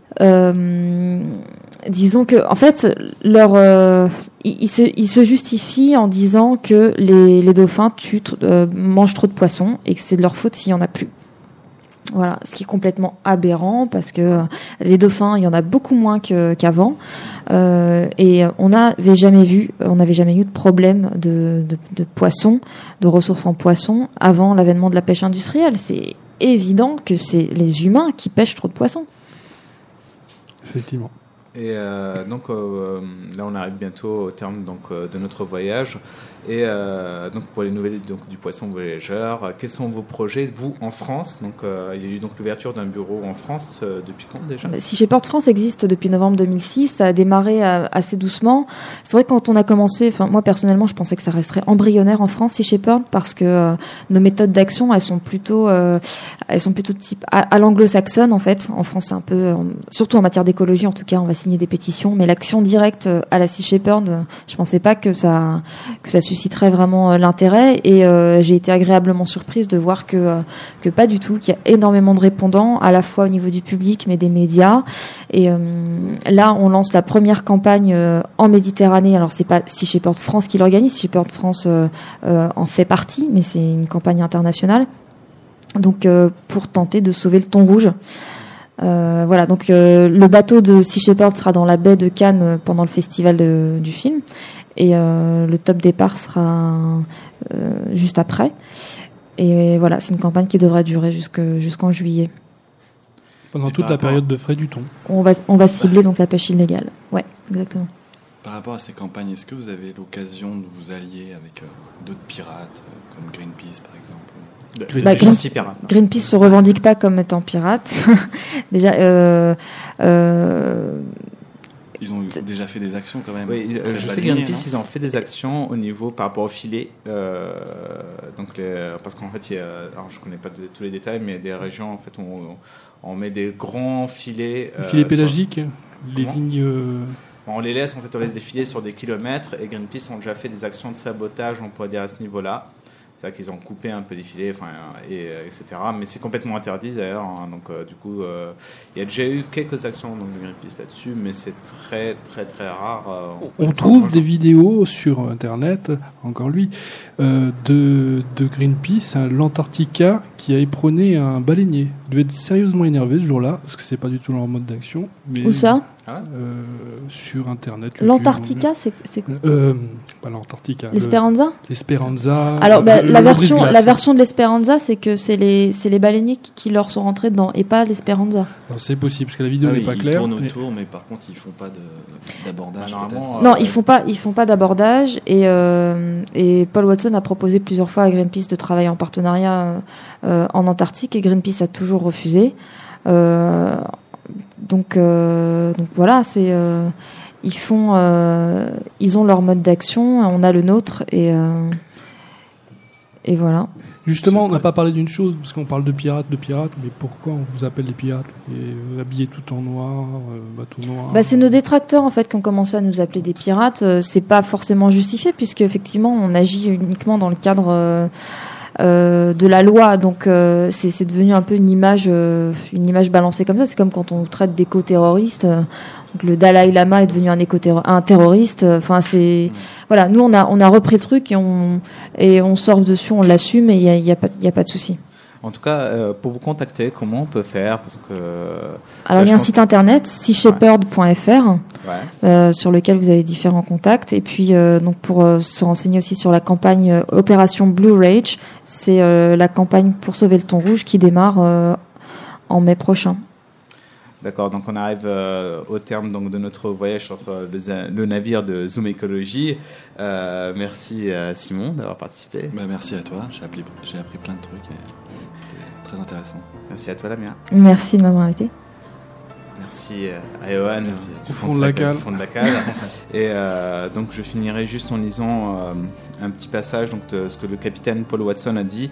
Disons que, en fait, ils se justifient en disant que les dauphins mangent trop de poissons et que c'est de leur faute s'il y en a plus. Voilà, ce qui est complètement aberrant parce que les dauphins, il y en a beaucoup moins qu'avant, et on n'avait jamais eu de problème de poissons, de ressources en poissons avant l'avènement de la pêche industrielle. C'est évident que c'est les humains qui pêchent trop de poissons. Effectivement. Et donc là, on arrive bientôt au terme de notre voyage. Et donc pour les nouvelles du poisson voyageur, quels sont vos projets, vous, en France? Donc il y a eu donc l'ouverture d'un bureau en France depuis quand déjà? Sea Shepherd France existe depuis novembre 2006. Ça a démarré assez doucement. C'est vrai que quand on a commencé, moi personnellement, je pensais que ça resterait embryonnaire en France, Sea Shepherd, parce que nos méthodes d'action, elles sont plutôt de type à l'anglo-saxonne en fait. En France, c'est un peu, surtout en matière d'écologie, en tout cas, on va signer des pétitions, mais l'action directe à la Sea Shepherd, je pensais pas que ça susciterait vraiment l'intérêt, et j'ai été agréablement surprise de voir que pas du tout, qu'il y a énormément de répondants à la fois au niveau du public mais des médias. Et là on lance la première campagne en Méditerranée. Alors c'est pas Sea Shepherd France qui l'organise, Sea Shepherd France en fait partie, mais c'est une campagne internationale, donc pour tenter de sauver le thon rouge. Voilà, donc le bateau de Sea Shepherd sera dans la baie de Cannes pendant le festival du film, et le top départ sera juste après. Et voilà, c'est une campagne qui devrait durer jusqu'en juillet. Pendant toute la période de frais du thon. On va cibler donc la pêche illégale. Ouais, exactement. Par rapport à ces campagnes, est-ce que vous avez l'occasion de vous allier avec d'autres pirates, comme Greenpeace par exemple? Greenpeace se revendique pas comme étant pirate. Déjà, ils ont déjà fait des actions quand même. Oui, je sais que Greenpeace, ils ont fait des actions au niveau par rapport au filet. Parce qu'en fait, alors je connais pas tous les détails, mais des régions en fait on met des grands filets. Filets pélagiques, les lignes. On les laisse, on laisse des filets sur des kilomètres, et Greenpeace ont déjà fait des actions de sabotage, on pourrait dire, à ce niveau-là. C'est-à-dire qu'ils ont coupé un peu les filets, etc. Mais c'est complètement interdit d'ailleurs. Donc du coup, il y a déjà eu quelques actions de Greenpeace là-dessus, mais c'est très très très rare. On trouve des vidéos sur Internet, encore lui, de Greenpeace, l'Antarctica, qui a éperonné un baleinier. Il devait être sérieusement énervé ce jour-là, parce que c'est pas du tout leur mode d'action. Mais où ça? sur Internet. YouTube. L'Antarctica, c'est pas l'Antarctica. L'Esperanza. L'Esperanza. Alors la version de l'Esperanza, c'est que c'est les baleiniers qui leur sont rentrés dedans et pas l'Esperanza. Alors, c'est possible parce que la vidéo n'est pas claire. Ils tournent autour, mais par contre ils font pas d'abordage. Non, ils font pas d'abordage et Paul Watson a proposé plusieurs fois à Greenpeace de travailler en partenariat en Antarctique et Greenpeace a toujours refusé. Donc voilà, c'est ils ont leur mode d'action, on a le nôtre et voilà. Justement, on n'a pas parlé d'une chose parce qu'on parle de pirates, mais pourquoi on vous appelle les pirates habillés tout en noir, bateau noir? C'est nos détracteurs en fait qui ont commencé à nous appeler des pirates. C'est pas forcément justifié puisque effectivement on agit uniquement dans le cadre de la loi, donc c'est devenu un peu une image balancée comme ça. C'est comme quand on traite d'éco-terroristes. Donc le Dalai Lama est devenu un terroriste. Enfin voilà, nous on a repris le truc et on surfe dessus, on l'assume et il y a pas de souci. En tout cas, pour vous contacter, comment on peut faire? Parce que alors il y a un site internet, seashepherd.fr, sur lequel vous avez différents contacts. Et puis donc pour se renseigner aussi sur la campagne Opération Blue Rage, c'est la campagne pour sauver le thon rouge qui démarre en mai prochain. D'accord, donc on arrive au terme donc, de notre voyage sur le navire de Zoom Écologie. Merci Simon d'avoir participé. Merci à toi, j'ai appris plein de trucs et c'était très intéressant. Merci à toi Lamia. Merci de m'avoir invité. Merci à Johan au fond de la cale. Et donc je finirai juste en lisant un petit passage donc, de ce que le capitaine Paul Watson a dit.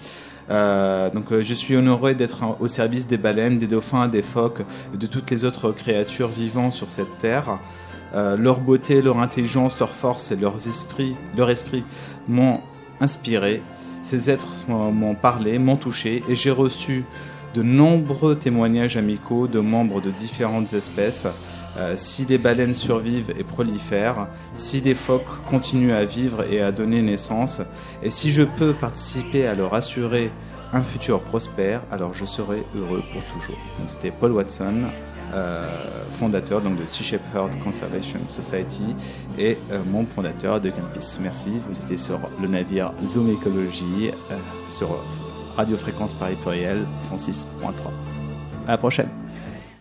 Je suis honoré d'être au service des baleines, des dauphins, des phoques et de toutes les autres créatures vivant sur cette terre. Leur beauté, leur intelligence, leur force et leur esprit m'ont inspiré. Ces êtres m'ont parlé, m'ont touché et j'ai reçu de nombreux témoignages amicaux de membres de différentes espèces. Si les baleines survivent et prolifèrent, si les phoques continuent à vivre et à donner naissance, et si je peux participer à leur assurer un futur prospère, alors je serai heureux pour toujours. Donc, c'était Paul Watson, fondateur donc, de Sea Shepherd Conservation Society et membre fondateur de Greenpeace. Merci, vous étiez sur le navire Zoom Écologie sur Radio Fréquence Paris Pluriel 106.3. À la prochaine.